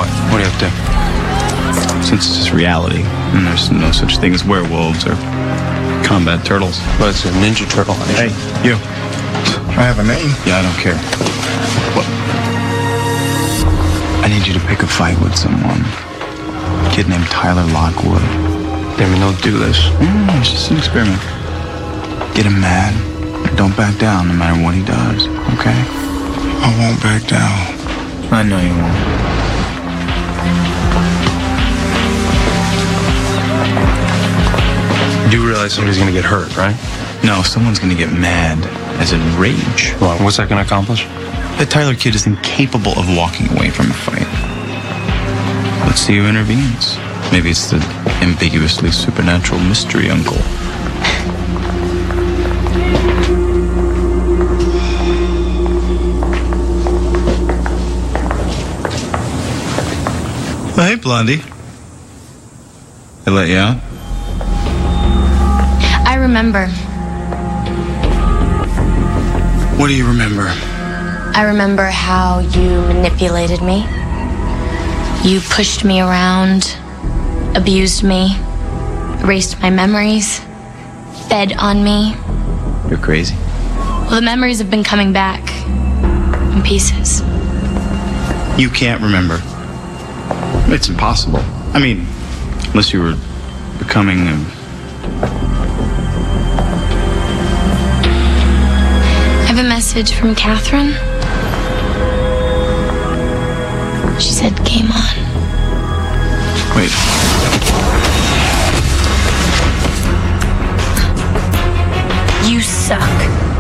What? What do you have to do? Since it's just reality, and there's no such thing as werewolves or combat turtles. Well, it's a Ninja Turtle. Hey, you. I have a name. Yeah, I don't care. What? I need you to pick a fight with someone. A kid named Tyler Lockwood. I mean, don't do this. It's just an experiment. Get him mad. Don't back down no matter what he does, okay? I won't back down. I know you won't. You do realize somebody's gonna get hurt, right? No, someone's gonna get mad, as in rage. Well, what's that gonna accomplish? The Tyler kid is incapable of walking away from a fight. Let's see who intervenes. Maybe it's the ambiguously supernatural mystery uncle. Well, hey, Blondie. I let you out? I remember. What do you remember? I remember how you manipulated me. You pushed me around, abused me, erased my memories, fed on me. You're crazy. Well, the memories have been coming back in pieces. You can't remember. It's impossible. I mean, unless you were becoming a... I have a message from Catherine. She said, game on. Wait. You suck.